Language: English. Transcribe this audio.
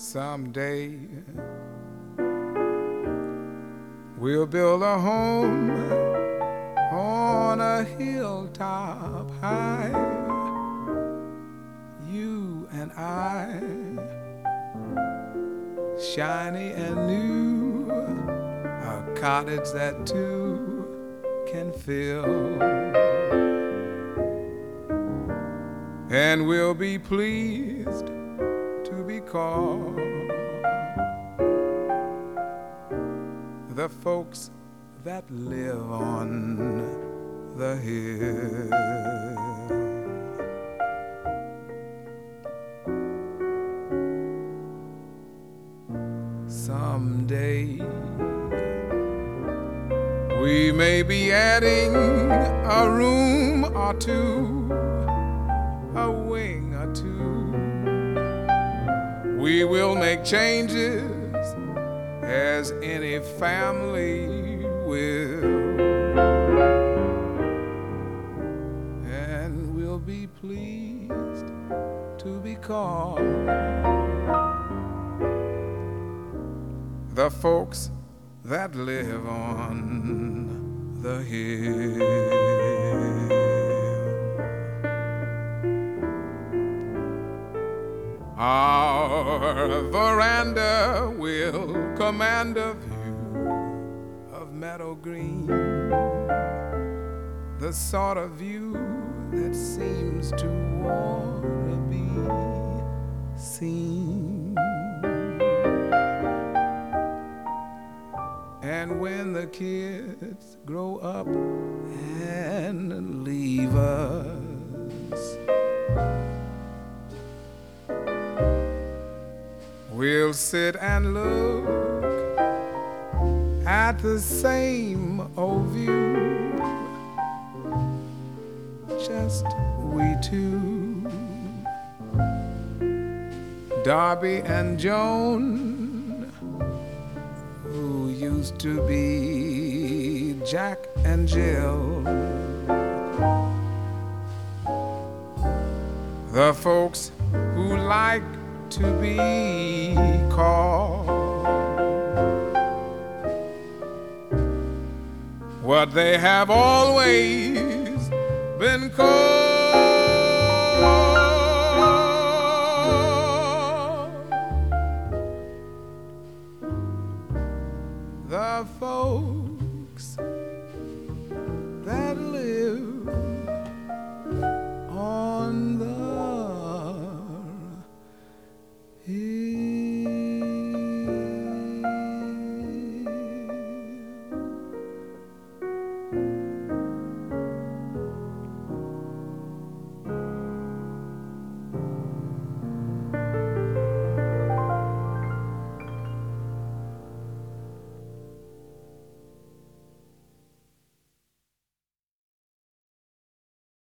Someday we'll build a home on a hilltop high. You and I, shiny and new, a cottage that two can fill. And we'll be pleased to be called the folks that live on the hill. Someday we may be adding a room or two, a wing or two. We will make changes as any family will, and we'll be pleased to be called the folks that live on the hill. Our veranda will command a view of meadow green, the sort of view that seems to want to be seen. And when the kids grow up and leave us, we'll sit and look at the same old view, just we two, Darby and Joan, who used to be Jack and Jill, the folks who like to be called what they have always been called.